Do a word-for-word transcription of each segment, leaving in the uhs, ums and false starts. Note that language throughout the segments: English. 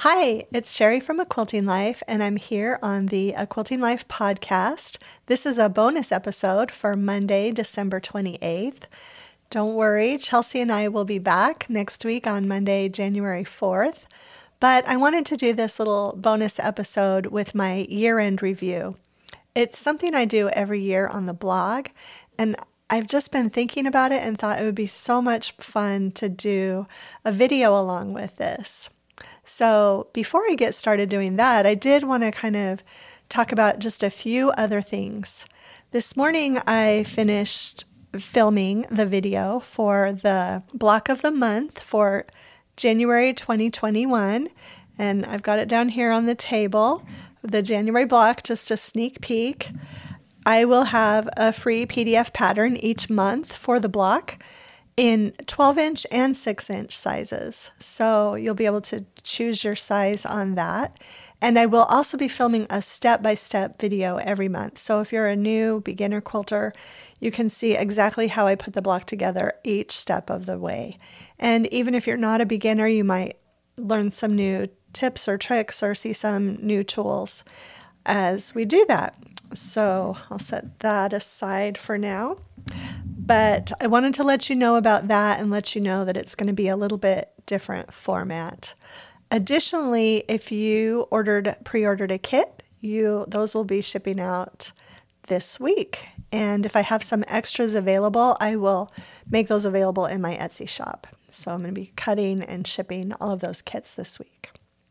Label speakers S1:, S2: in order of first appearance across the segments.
S1: Hi, it's Sherry from A Quilting Life, and I'm here on the A Quilting Life podcast. This is a bonus episode for Monday, December twenty-eighth. Don't worry, Chelsea and I will be back next week on Monday, January fourth. But I wanted to do this little bonus episode with my year-end review. It's something I do every year on the blog, and I've just been thinking about it and thought it would be so much fun to do a video along with this. So before I get started doing that, I did want to kind of talk about just a few other things. This morning, I finished filming the video for the block of the month for January twenty twenty-one, and I've got it down here on the table, the January block, just a sneak peek. I will have a free P D F pattern each month for the block in twelve inch and six inch sizes. So you'll be able to choose your size on that. And I will also be filming a step-by-step video every month. So if you're a new beginner quilter, you can see exactly how I put the block together each step of the way. And even if you're not a beginner, you might learn some new tips or tricks or see some new tools as we do that. So I'll set that aside for now. But I wanted to let you know about that and let you know that it's going to be a little bit different format. Additionally, if you ordered pre-ordered a kit, you those will be shipping out this week. And if I have some extras available, I will make those available in my Etsy shop. So I'm going to be cutting and shipping all of those kits this week.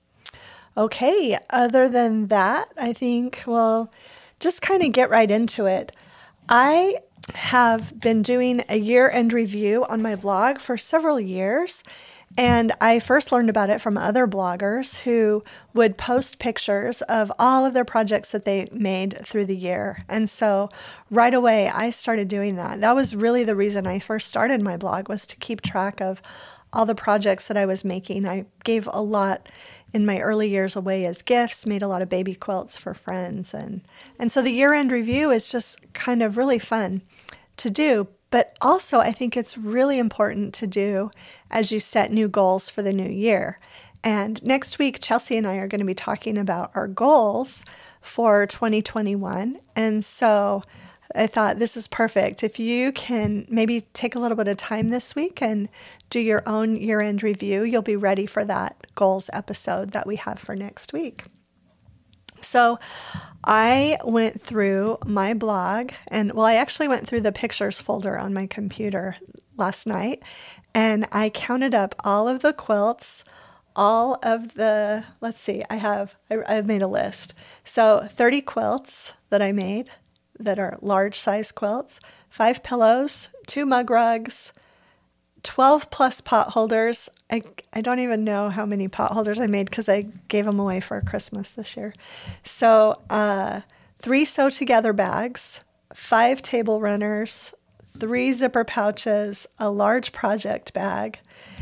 S1: Okay, other than that, I think we'll just kind of get right into it. I have been doing a year-end review on my blog for several years, and I first learned about it from other bloggers who would post pictures of all of their projects that they made through the year. And so right away, I started doing that. That was really the reason I first started my blog, was to keep track of all the projects that I was making. I gave a lot in my early years away as gifts, made a lot of baby quilts for friends. And, and so the year-end review is just kind of really fun to do. But also, I think it's really important to do as you set new goals for the new year. And next week, Chelsea and I are going to be talking about our goals for twenty twenty-one. And so I thought this is perfect. If you can maybe take a little bit of time this week and do your own year-end review, you'll be ready for that goals episode that we have for next week. So I went through my blog, and well, I actually went through the pictures folder on my computer last night, and I counted up all of the quilts, all of the, let's see, I have, I, I've made a list. So thirty quilts that I made that are large size quilts, five pillows, two mug rugs, twelve plus pot holders. I, I don't even know how many pot holders I made because I gave them away for Christmas this year. So uh, three sew together bags, five table runners, three zipper pouches, a large project bag,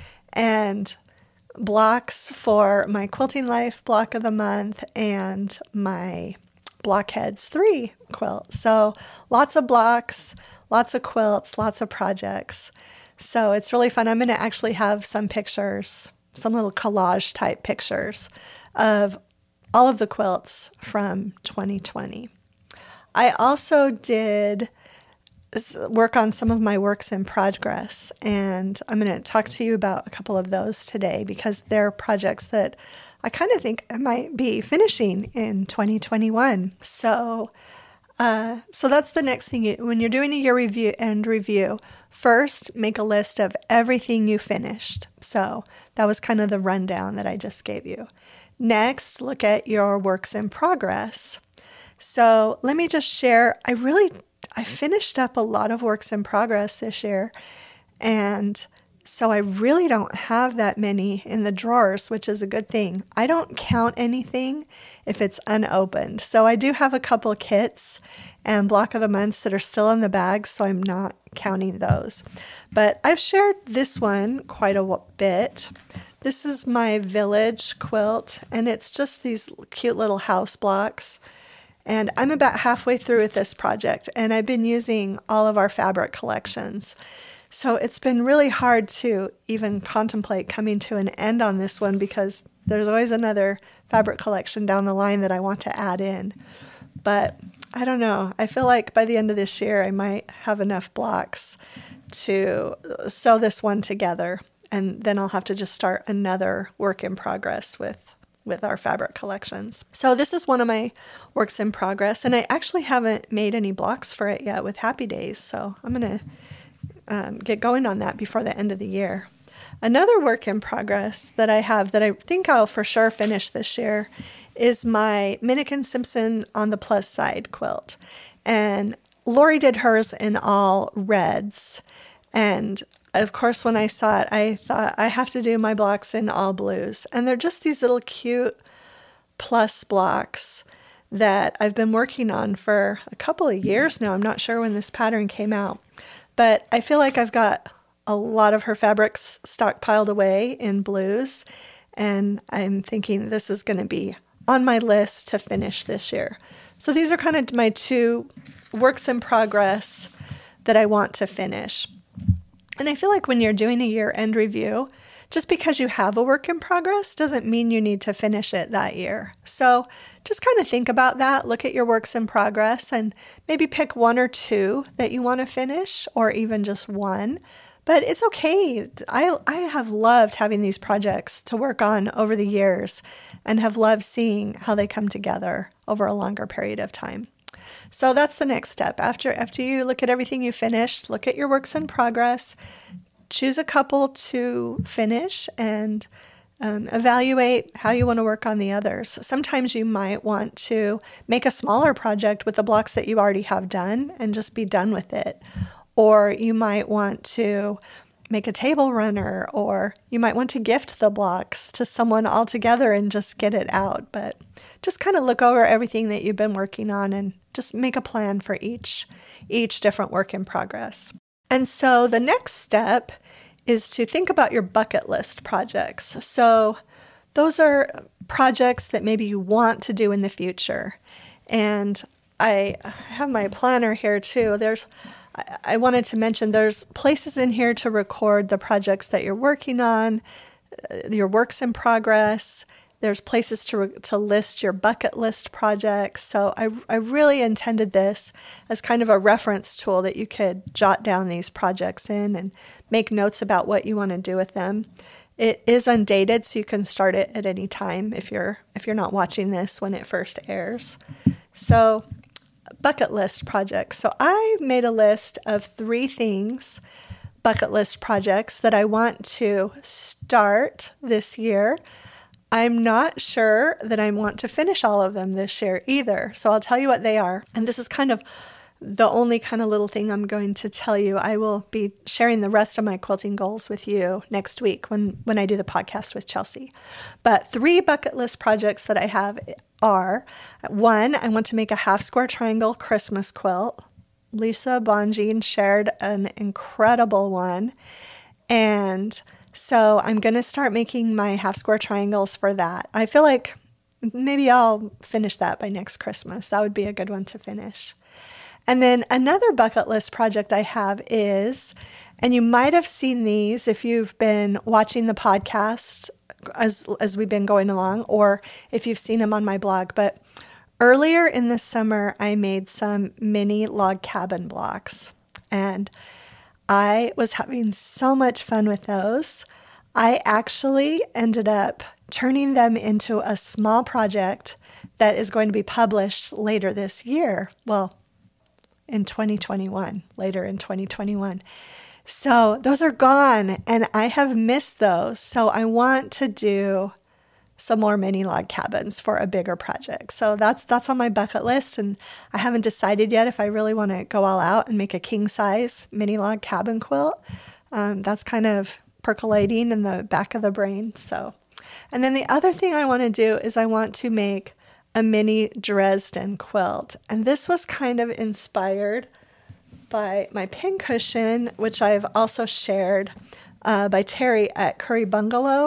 S1: and blocks for my Quilting Life block of the month and my Blockheads three quilt. So lots of blocks, lots of quilts, lots of projects. So it's really fun. I'm going to actually have some pictures, some little collage type pictures of all of the quilts from twenty twenty. I also did work on some of my works in progress, and I'm going to talk to you about a couple of those today because they're projects that I kind of think I might be finishing in twenty twenty-one. So Uh, so that's the next thing. You, when you're doing a year review and review, first make a list of everything you finished. So that was kind of the rundown that I just gave you. Next, look at your works in progress. So let me just share, I really, I finished up a lot of works in progress this year. And so I really don't have that many in the drawers, which is a good thing. I don't count anything if it's unopened. So I do have a couple kits and block of the months that are still in the bag, so I'm not counting those. But I've shared this one quite a bit. This is my Village quilt, and it's just these cute little house blocks. And I'm about halfway through with this project, and I've been using all of our fabric collections. So it's been really hard to even contemplate coming to an end on this one because there's always another fabric collection down the line that I want to add in. But I don't know. I feel like by the end of this year, I might have enough blocks to sew this one together. And then I'll have to just start another work in progress with, with our fabric collections. So this is one of my works in progress. And I actually haven't made any blocks for it yet with Happy Days. So I'm going to um, get going on that before the end of the year. Another work in progress that I have that I think I'll for sure finish this year is my Minnick Simpson on the plus side quilt. And Lori did hers in all reds. And of course, when I saw it, I thought I have to do my blocks in all blues. And they're just these little cute plus blocks that I've been working on for a couple of years now. I'm not sure when this pattern came out, but I feel like I've got a lot of her fabrics stockpiled away in blues. And I'm thinking this is going to be on my list to finish this year. So these are kind of my two works in progress that I want to finish. And I feel like when you're doing a year-end review, just because you have a work in progress doesn't mean you need to finish it that year. So just kind of think about that, look at your works in progress, and maybe pick one or two that you want to finish, or even just one. But it's okay. I, I have loved having these projects to work on over the years and have loved seeing how they come together over a longer period of time. So that's the next step. After after you look at everything you finished, look at your works in progress, choose a couple to finish, and um, evaluate how you want to work on the others. Sometimes you might want to make a smaller project with the blocks that you already have done and just be done with it. Or you might want to make a table runner, or you might want to gift the blocks to someone altogether and just get it out. But just kind of look over everything that you've been working on and just make a plan for each, each different work in progress. And so the next step is to think about your bucket list projects. So those are projects that maybe you want to do in the future. And I have my planner here too. There's I wanted to mention there's places in here to record the projects that you're working on, your works in progress. There's places to re- to list your bucket list projects. So I, I really intended this as kind of a reference tool that you could jot down these projects in and make notes about what you want to do with them. It is undated, so you can start it at any time if you're if you're not watching this when it first airs. So bucket list projects. So I made a list of three things, bucket list projects that I want to start this year. I'm not sure that I want to finish all of them this year either. So I'll tell you what they are. And this is kind of the only kind of little thing I'm going to tell you. I will be sharing the rest of my quilting goals with you next week when, when I do the podcast with Chelsea. But three bucket list projects that I have are, one, I want to make a half square triangle Christmas quilt. Lisa Bonjean shared an incredible one. And so I'm going to start making my half square triangles for that. I feel like maybe I'll finish that by next Christmas. That would be a good one to finish. And then another bucket list project I have is, and you might have seen these if you've been watching the podcast as as we've been going along, or if you've seen them on my blog, but earlier in the summer, I made some mini log cabin blocks, and I was having so much fun with those. I actually ended up turning them into a small project that is going to be published later this year. Well, in twenty twenty-one, later in twenty twenty-one. So those are gone, and I have missed those. So I want to do some more mini log cabins for a bigger project. So that's that's on my bucket list, and I haven't decided yet if I really want to go all out and make a king size mini log cabin quilt. Um, that's kind of percolating in the back of the brain. So, and then the other thing I want to do is I want to make a mini Dresden quilt, and this was kind of inspired by my pincushion, which I've also shared uh, by Terry at Curry Bungalow.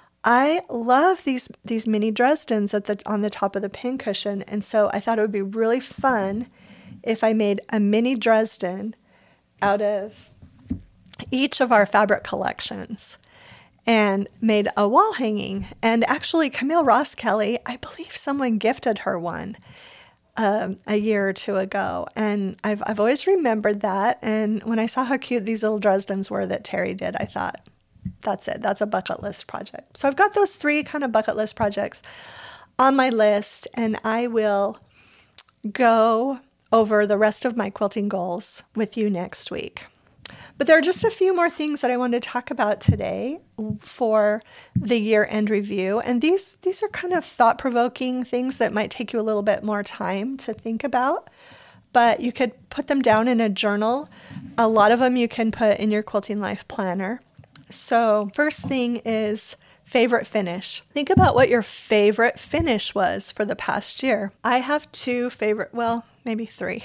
S1: I love these these mini Dresdens at the on the top of the pincushion, and so I thought it would be really fun if I made a mini Dresden out of each of our fabric collections. and made a wall hanging. And actually, Camille Ross Kelly, I believe someone gifted her one um, a year or two ago. And I've, I've always remembered that. And when I saw how cute these little Dresdens were that Terry did, I thought, that's it. That's a bucket list project. So I've got those three kind of bucket list projects on my list, and I will go over the rest of my quilting goals with you next week. But there are just a few more things that I wanted to talk about today for the year-end review. And these, these are kind of thought-provoking things that might take you a little bit more time to think about. But you could put them down in a journal. A lot of them you can put in your Quilting Life planner. So first thing is favorite finish. Think about what your favorite finish was for the past year. I have two favorite, well, maybe three.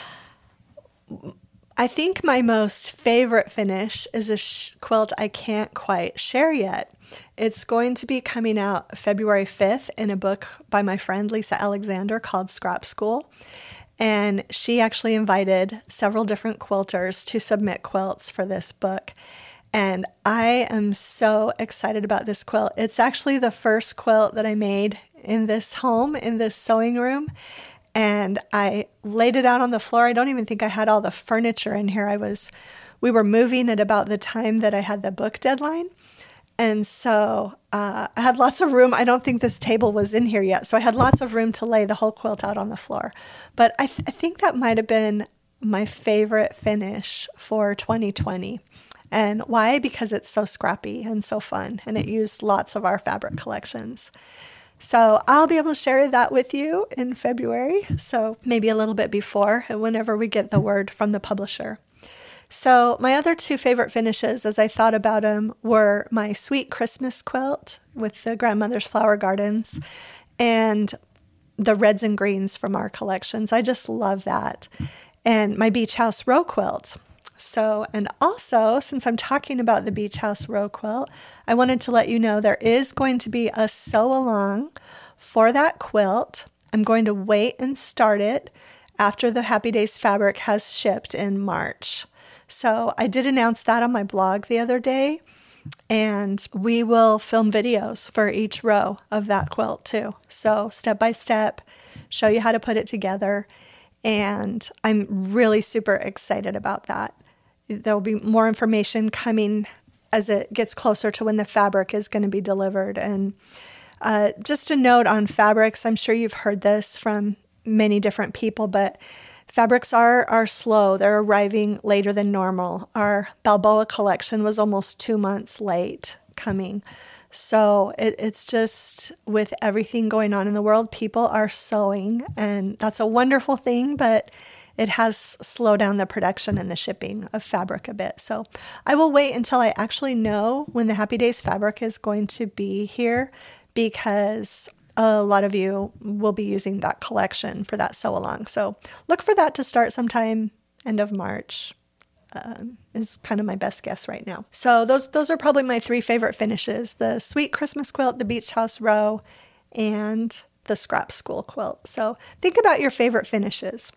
S1: I think my most favorite finish is a sh- quilt I can't quite share yet. It's going to be coming out February fifth in a book by my friend Lisa Alexander called Scrap School. And she actually invited several different quilters to submit quilts for this book. And I am so excited about this quilt. It's actually the first quilt that I made in this home, in this sewing room. And I laid it out on the floor. I don't even think I had all the furniture in here. I was, we were moving at about the time that I had the book deadline. And so uh, I had lots of room. I don't think this table was in here yet. So I had lots of room to lay the whole quilt out on the floor. But I, th- I think that might have been my favorite finish for twenty twenty. And why? Because it's so scrappy and so fun, and it used lots of our fabric collections. So I'll be able to share that with you in February, so maybe a little bit before, whenever we get the word from the publisher. So my other two favorite finishes, as I thought about them, were my Sweet Christmas quilt with the Grandmother's Flower Gardens and the reds and greens from our collections. I just love that. And my Beach House Row quilt. So, and also, since I'm talking about the Beach House Row quilt, I wanted to let you know there is going to be a sew along for that quilt. I'm going to wait and start it after the Happy Days fabric has shipped in March. So I did announce that on my blog the other day, and we will film videos for each row of that quilt too. So step by step, show you how to put it together. And I'm really super excited about that. There will be more information coming as it gets closer to when the fabric is going to be delivered. And uh, just a note on fabrics, I'm sure you've heard this from many different people, but fabrics are, are slow. They're arriving later than normal. Our Balboa collection was almost two months late coming. So it, it's just with everything going on in the world, people are sewing, and that's a wonderful thing, but it has slowed down the production and the shipping of fabric a bit. So I will wait until I actually know when the Happy Days fabric is going to be here, because a lot of you will be using that collection for that sew along. So look for that to start sometime end of March. Um, is kind of my best guess right now. So those those are probably my three favorite finishes: the Sweet Christmas quilt, the Beach House Row, and the Scrap School quilt. So think about your favorite finishes.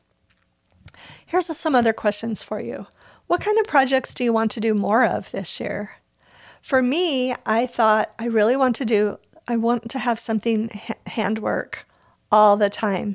S1: Here's some other questions for you. What kind of projects do you want to do more of this year? For me, I thought I really want to do, I want to have something ha- handwork all the time.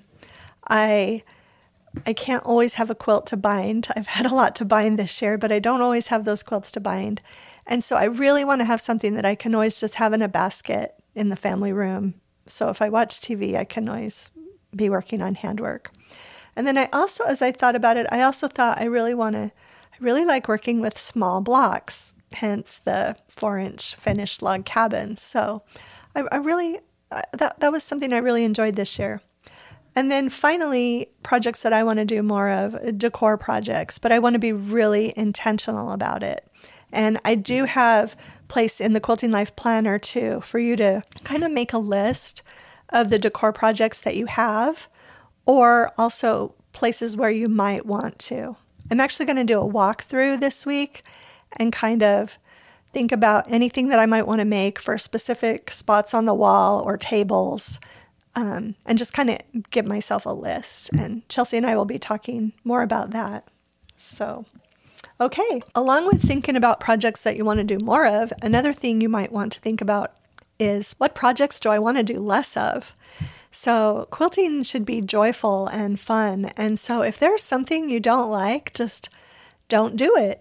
S1: I I can't always have a quilt to bind. I've had a lot to bind this year, but I don't always have those quilts to bind. And so I really want to have something that I can always just have in a basket in the family room. So if I watch T V, I can always be working on handwork. And then I also, as I thought about it, I also thought I really want to, I really like working with small blocks, hence the four inch finished log cabin. So I, I really, that, that was something I really enjoyed this year. And then finally, projects that I want to do more of, decor projects, but I want to be really intentional about it. And I do have place in the Quilting Life Planner too, for you to kind of make a list of the decor projects that you have, or also places where you might want to. I'm actually going to do a walkthrough this week and kind of think about anything that I might want to make for specific spots on the wall or tables, um, and just kind of give myself a list. And Chelsea and I will be talking more about that. So Okay, along with thinking about projects that you want to do more of, another thing you might want to think about is what projects do I want to do less of? So quilting should be joyful and fun. And so if there's something you don't like, just don't do it.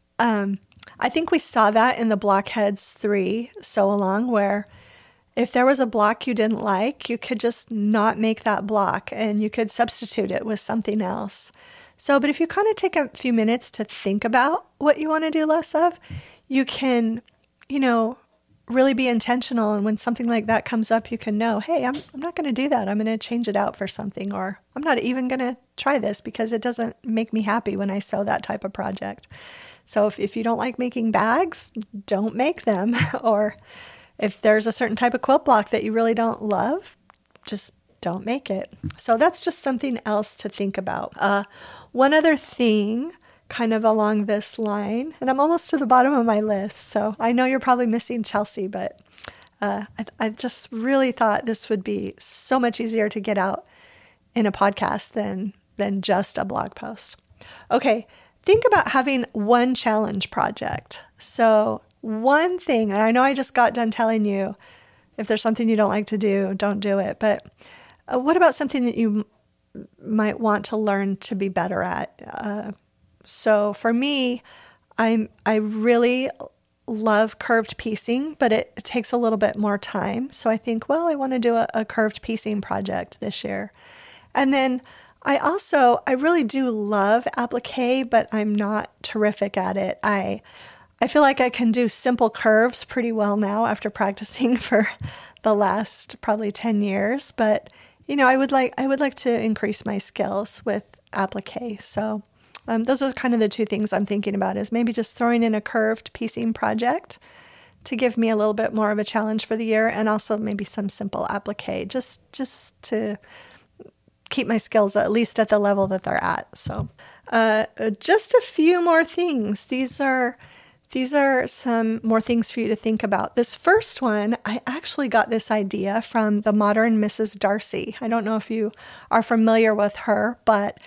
S1: Um, I think we saw that in the Blockheads three Sew Along, where if there was a block you didn't like, you could just not make that block and you could substitute it with something else. So, but if you kind of take a few minutes to think about what you want to do less of, you can, you know, really be intentional. And when something like that comes up, you can know, hey, I'm, I'm not going to do that. I'm going to change it out for something, or I'm not even going to try this because it doesn't make me happy when I sew that type of project. So if, if you don't like making bags, don't make them. Or if there's a certain type of quilt block that you really don't love, just don't make it. So that's just something else to think about. Uh, one other thing kind of along this line, and I'm almost to the bottom of my list, so I know you're probably missing Chelsea, but uh, I, I just really thought this would be so much easier to get out in a podcast than, than just a blog post. Okay, think about having one challenge project. So one thing, and I know I just got done telling you, if there's something you don't like to do, don't do it, but Uh, what about something that you m- might want to learn to be better at? Uh, so for me, I'm I really love curved piecing, but it, it takes a little bit more time. So I think, well, I want to do a, a curved piecing project this year. And then I also, I really do love applique, but I'm not terrific at it. I I feel like I can do simple curves pretty well now after practicing for the last probably ten years, but you know, I would like I would like to increase my skills with applique. So um, those are kind of the two things I'm thinking about, is maybe just throwing in a curved piecing project to give me a little bit more of a challenge for the year, and also maybe some simple applique, just just to keep my skills at least at the level that they're at. So uh, just a few more things. These are These are some more things for you to think about. This first one, I actually got this idea from the modern Missus Darcy. I don't know if you are familiar with her, but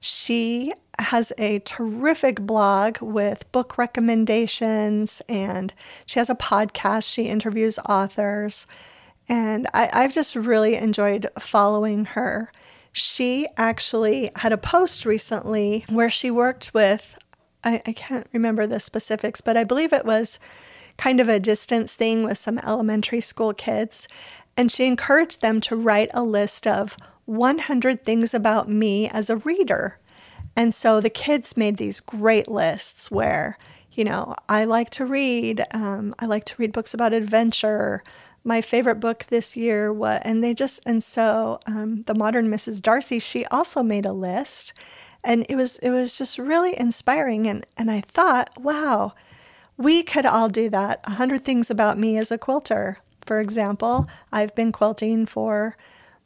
S1: she has a terrific blog with book recommendations, and she has a podcast. She interviews authors, and I, I've just really enjoyed following her. She actually had a post recently where she worked with, I, I can't remember the specifics, but I believe it was kind of a distance thing with some elementary school kids. And she encouraged them to write a list of one hundred things about me as a reader. And so the kids made these great lists where, you know, I like to read, um, I like to read books about adventure. My favorite book this year, what, and they just, and so um, the modern Missus Darcy, she also made a list. And it was it was just really inspiring. And, and I thought, wow, we could all do that. A hundred things about me as a quilter. For example, I've been quilting for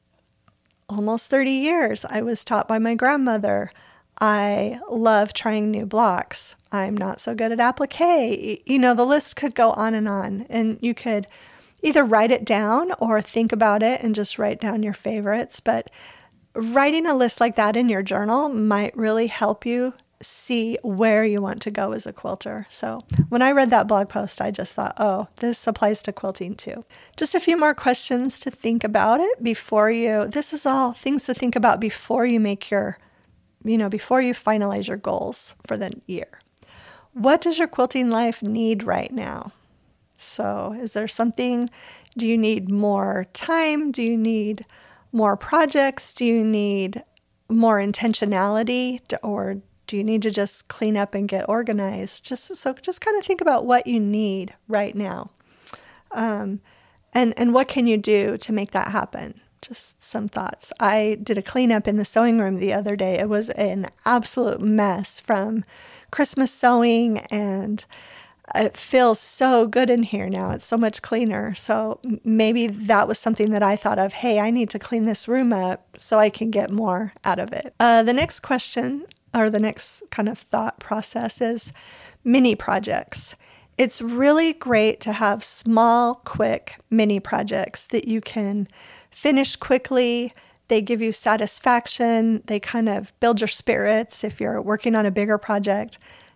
S1: almost thirty years. I was taught by my grandmother. I love trying new blocks. I'm not so good at applique. You know, the list could go on and on. And you could either write it down or think about it and just write down your favorites. But writing a list like that in your journal might really help you see where you want to go as a quilter. So when I read that blog post, I just thought, oh, this applies to quilting too. Just a few more questions to think about it before you, this is all things to think about before you make your, you know, before you finalize your goals for the year. What does your quilting life need right now? So is there something, do you need more time? Do you need more projects? Do you need more intentionality, or do you need to just clean up and get organized? Just so just kind of think about what you need right now. Um, and, and what can you do to make that happen? Just some thoughts. I did a cleanup in the sewing room the other day. It was an absolute mess from Christmas sewing, and it feels so good in here now. It's so much cleaner. So maybe that was something that I thought of. Hey, I need to clean this room up so I can get more out of it. Uh, the next question, or the next kind of thought process, is mini projects. It's really great to have small, quick mini projects that you can finish quickly. They give you satisfaction. They kind of build your spirits if you're working on a bigger project.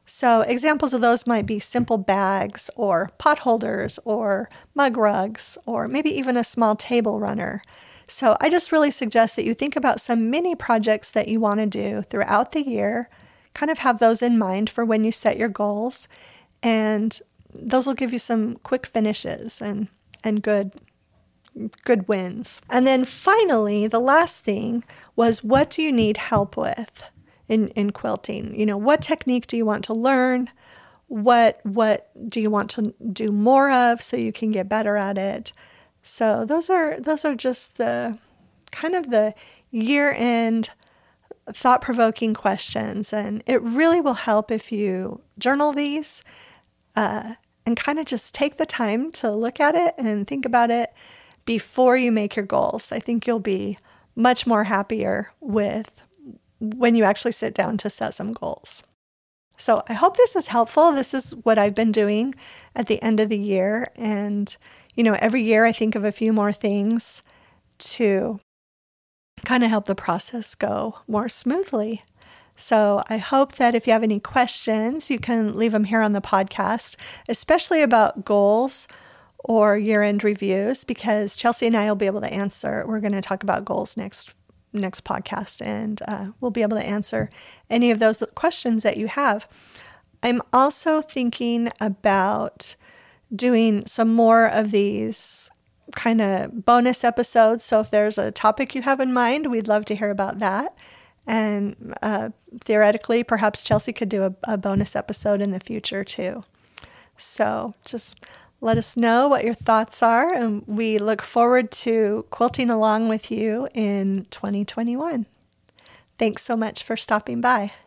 S1: So examples of those might be simple bags or pot holders or mug rugs or maybe even a small table runner. So I just really suggest that you think about some mini projects that you want to do throughout the year, kind of have those in mind for when you set your goals, and those will give you some quick finishes and, and good good wins. And then finally, the last thing was, what do you need help with in, in quilting? You know, what technique do you want to learn? What what do you want to do more of so you can get better at it? So those are those are just the kind of the year-end thought-provoking questions, and it really will help if you journal these uh, and kind of just take the time to look at it and think about it before you make your goals. I think you'll be much more happier with when you actually sit down to set some goals. So I hope this is helpful. This is what I've been doing at the end of the year. And, you know, every year I think of a few more things to kind of help the process go more smoothly. So I hope that if you have any questions, you can leave them here on the podcast, especially about goals or year-end reviews, because Chelsea and I will be able to answer. We're going to talk about goals next next podcast, and uh, we'll be able to answer any of those questions that you have. I'm also thinking about doing some more of these kind of bonus episodes. So if there's a topic you have in mind, we'd love to hear about that. And uh, theoretically, perhaps Chelsea could do a, a bonus episode in the future too. So just let us know what your thoughts are, and we look forward to quilting along with you in twenty twenty-one. Thanks so much for stopping by.